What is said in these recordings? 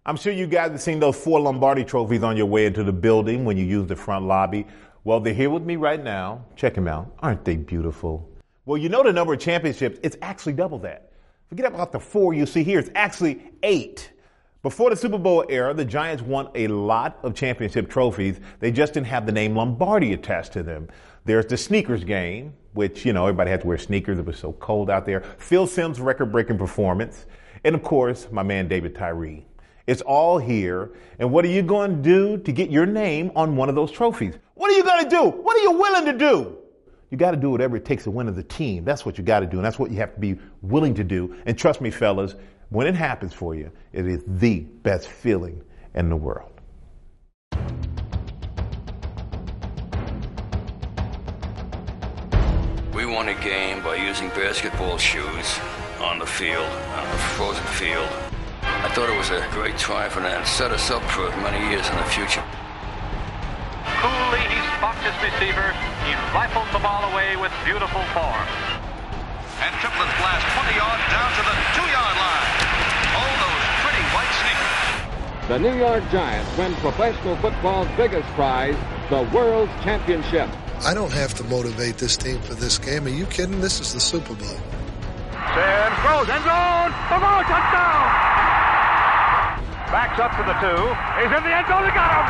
I'm sure you guys have seen those 4 Lombardi trophies on your way into the building when you use the front lobby. Well, they're here with me right now. Check them out. Aren't they beautiful? Well, you know the number of championships, it's actually double that. Forget about the 4 you see here. It's actually 8. Before the Super Bowl era, the Giants won a lot of championship trophies. They just didn't have the name Lombardi attached to them. There's the sneakers game, which, everybody had to wear sneakers. It was so cold out there. Phil Simms' record-breaking performance. And, of course, my man David Tyree. It's all here. And what are you going to do to get your name on one of those trophies? What are you going to do? What are you willing to do? You got to do whatever it takes to win as a team. That's what you got to do. And that's what you have to be willing to do. And trust me, fellas, when it happens for you, it is the best feeling in the world. We won a game by using basketball shoes on the field, on the frozen field. I thought it was a great triumph and it set us up for many years in the future. Coolly, he spocked his receiver. He rifled the ball away with beautiful form. And Triplets blast 20 yards down to the 2-yard line. Oh, those pretty white sneakers. The New York Giants win professional football's biggest prize, the World Championship. I don't have to motivate this team for this game. Are you kidding? This is the Super Bowl. Simms throws, end zone, touchdown! Backs up to the 2. He's in the end zone. He got him.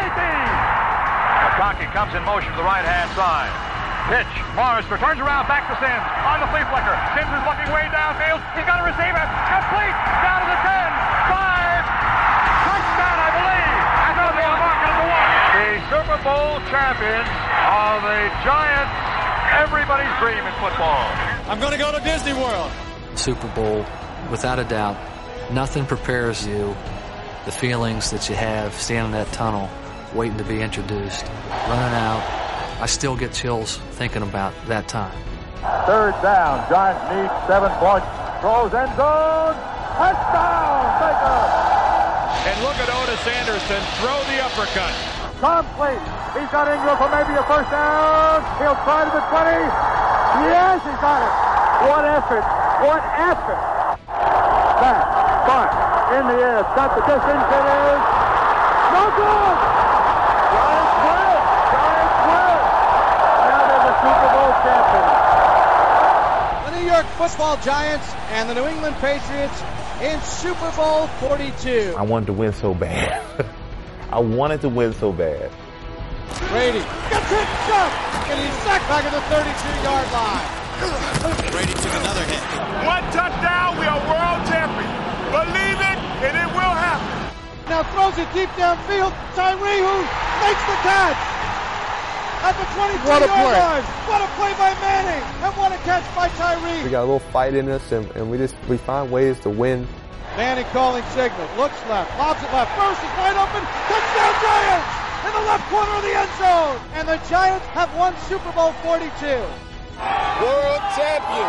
McConkey comes in motion to the right-hand side. Pitch. Morris turns around back to Simms on the flea flicker. Simms is looking way downfield. He's got to receive it. Complete. Down to the 10. 5. Touchdown, I believe. And on the mark number 1. The Super Bowl champions are the Giants. Everybody's dream in football. I'm going to go to Disney World. Super Bowl, without a doubt, nothing prepares you. The feelings that you have standing in that tunnel, waiting to be introduced, running out. I still get chills thinking about that time. 3rd down. Giants need 7 points. Throws end zone. Touchdown, Baker. And look at Otis Anderson throw the uppercut. Complete. He's got Ingram for maybe a first down. He'll try to the 20. Yes, he's got it. What effort. What effort. Back. Front. In the air. Got the distance. It is no good. Giants win. Giants win. Now they're the Super Bowl champions. The New York Football Giants and the New England Patriots in Super Bowl 42. I wanted to win so bad. I wanted to win so bad. Brady gets hit, shot, and he's sacked back at the 32-yard line. Brady took another hit. 1 touchdown, we are world champions. Believe it, and it will happen. Now throws it deep downfield. Tyree, who makes the catch at the 23-yard line. What a play by Manning, and what a catch by Tyree. We got a little fight in us, and we find ways to win. Manning calling signal, looks left, lobs it left. First is wide open. Touchdown Giants in the left corner of the end zone. And the Giants have won Super Bowl 42. World champion.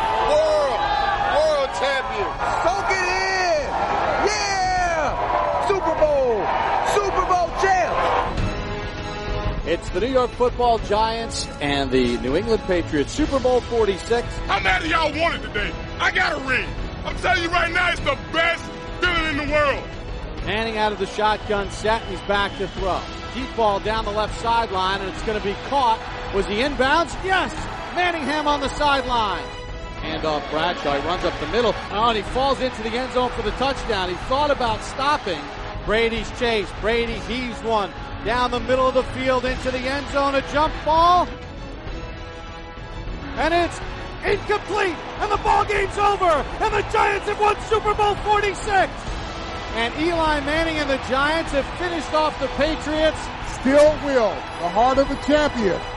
World champion. Soak it in. Yeah. Super Bowl champs. It's the New York Football Giants and the New England Patriots, Super Bowl 46. How many of y'all want it today? I got a ring. I'm telling you right now, it's the best feeling in the world. Manning out of the shotgun set, and he's back to throw. Deep ball down the left sideline, and it's going to be caught. Was he inbounds? Yes! Manningham on the sideline. Handoff Bradshaw, he runs up the middle. Oh, and he falls into the end zone for the touchdown. He thought about stopping. Brady's chase. Brady heaves one down the middle of the field into the end zone. A jump ball. And it's incomplete, and the ball game's over, and the Giants have won Super Bowl 46. And Eli Manning and the Giants have finished off the Patriots. Still will, the heart of a champion.